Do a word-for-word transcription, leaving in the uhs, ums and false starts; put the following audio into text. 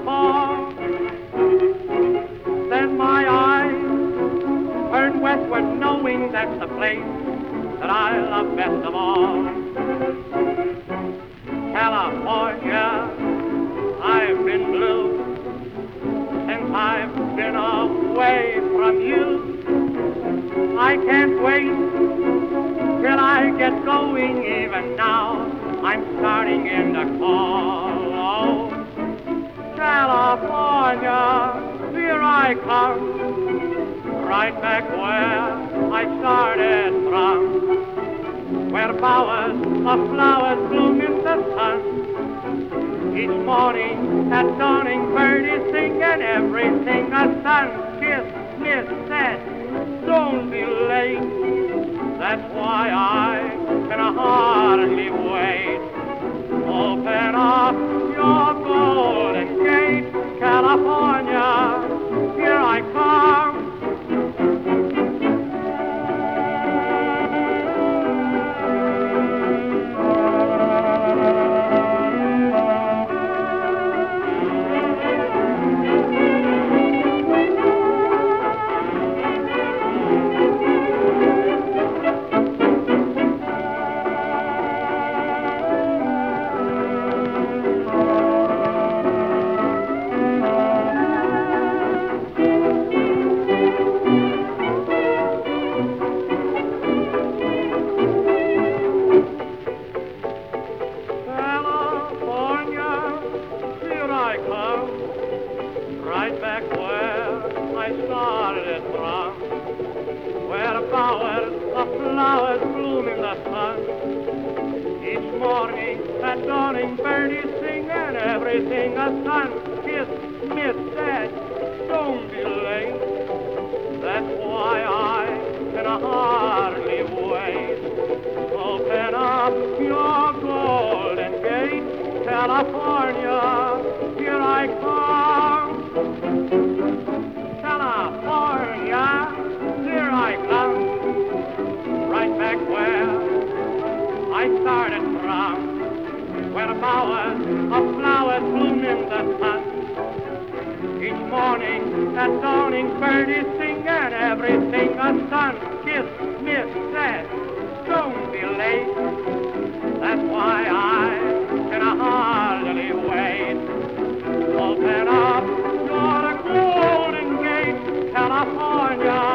fall. Then my eyes turn westward, knowing that's the place that I love best of all. California, I've been blue since I've been away from you. I can't wait till I get going. Even now I'm starting in to call. Oh, California, here I come, right back where I started from, where bowers of flowers bloom in the sun. Each morning at dawning, birdies sing, and everything a sun-kissed miss said, don't be late. That's why I can hardly wait. Open up your golden gate, California, here I come. Right back where I started from, where bowers of flowers bloom in the sun. Each morning at dawning, birdies sing, and everything a sun-kissed miss said, don't be late. That's why I can hardly wait. Open up your golden gate, California, here I come. California, here I come, right back where I started from, where bowers of flowers bloom in the sun. Each morning at dawning, birdies sing, and everything a sun-kissed miss said, don't be late. That's why I can hardly wait. Open up your golden gate, California.